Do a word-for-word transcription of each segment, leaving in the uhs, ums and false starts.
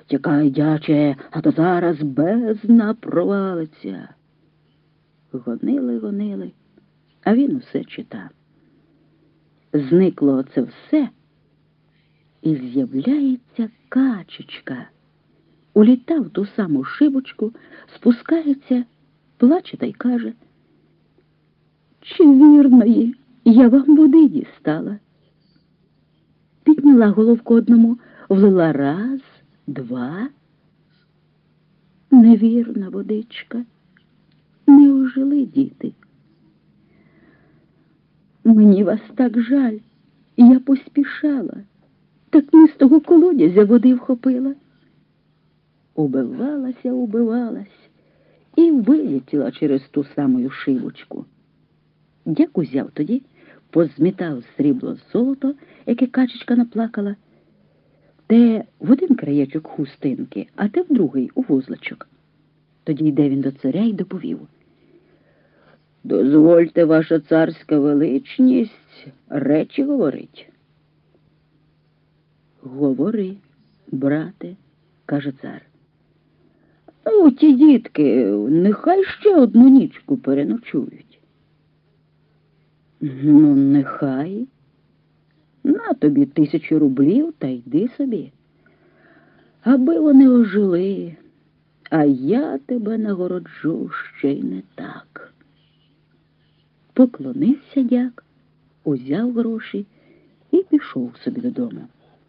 Тікай, дяче, а то зараз бездна провалиться. Гонили, гонили, а він усе читав. Зникло оце все, і з'являється качечка. Уліта в ту саму шибочку, спускається, плаче та й каже: «Чи вірної я вам води дістала?» Підняла головку одному, влила раз, два. Невірна водичка, не ожили діти. Мені вас так жаль, я поспішала, так не з того колодязя води вхопила. Убивалася, убивалась і вилетіла через ту саму шибочку. Дяк узяв тоді, позмітав срібло золото, яке качечка наплакала, те в один краєчок хустинки, а те в другий у вузлочок. Тоді йде він до царя й доповів: «Дозвольте, ваша царська величність, речі говорить». «Говори, брате», – каже цар. «Ну, ті дітки, нехай ще одну нічку переночують». «Ну, нехай. На тобі тисячу рублів та йди собі. Аби вони ожили, а я тебе нагороджу ще й не так». Поклонився дяк, узяв гроші і пішов собі додому.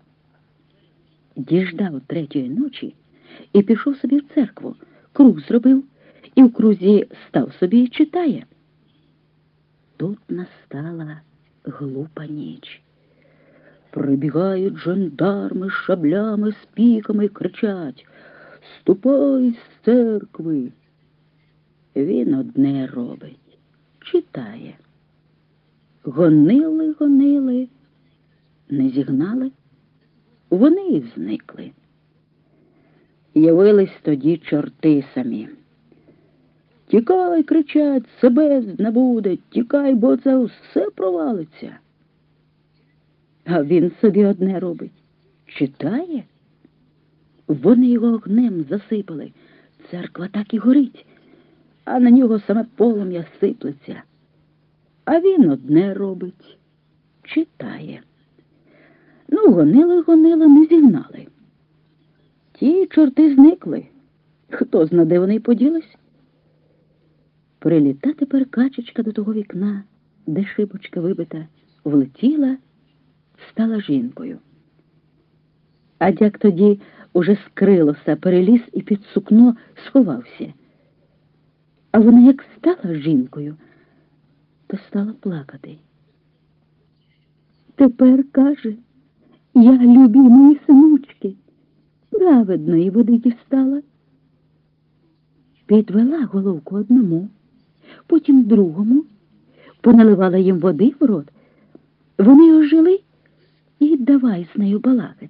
Діждав третьої ночі і пішов собі в церкву, круг зробив, і в крузі став собі і читає. Тут настала глупа ніч. Прибігають жандарми з шаблями, з піками, кричать: «Ступай з церкви!» Він одне робить — читає. Гонили, гонили, не зігнали, вони і зникли. Явились тоді чорти самі. «Тікай!» — кричать, «це бездна буде, тікай, бо це все провалиться». А він собі одне робить — читає. Вони його огнем засипали, церква так і горить, а на нього саме полум'я сиплеться. А він одне робить — читає. Ну, гонили, гонили, не зігнали. Ті чорти зникли. Хто зна, де вони й поділись? Приліта тепер качечка до того вікна, де шибочка вибита, влетіла, стала жінкою. А дяк тоді уже з крилоса переліз і під сукно сховався. А вона як стала жінкою, то стала плакати. Тепер, каже, я, любі мої синочки, праведної води дістала. Підвела головку одному, потім другому, поналивала їм води в рот. Вони ожили і давай з нею балакать.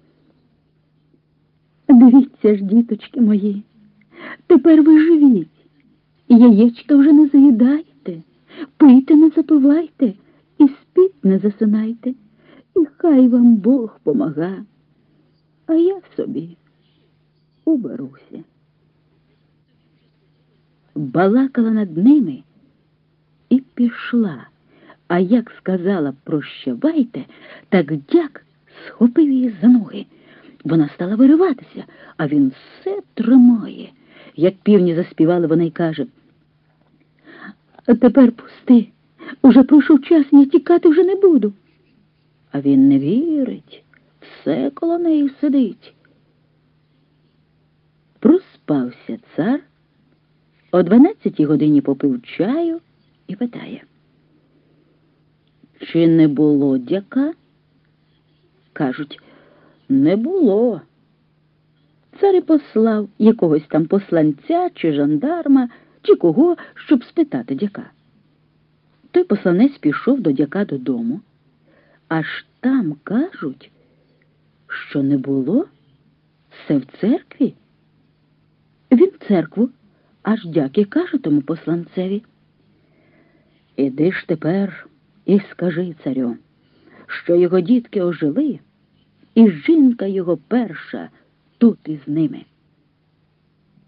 Дивіться ж, діточки мої, тепер ви живіть, яєчка вже не заїдайте, пийте не запивайте, і спіть не засинайте, і хай вам Бог помага, а я собі уберуся. Балакала над ними і пішла, а як сказала «прощавайте», так дяк схопив її за ноги. Вона стала вириватися, а він все тримає. Як півні заспівали, вона й каже: «А тепер пусти, уже пройшов час, я тікати вже не буду». А він не вірить, все коло неї сидить. Проспався цар, о дванадцятій годині попив чаю і питає: «Чи не було дяка?» Кажуть: «Не було». Цар і послав якогось там посланця чи жандарма, чи кого, щоб спитати дяка. Той посланець пішов до дяка додому, аж там кажуть, що не було, все в церкві. Він в церкву, аж дяк і каже тому посланцеві: «Іди ж тепер і скажи царю, що його дітки ожили, і жінка його перша тут із ними.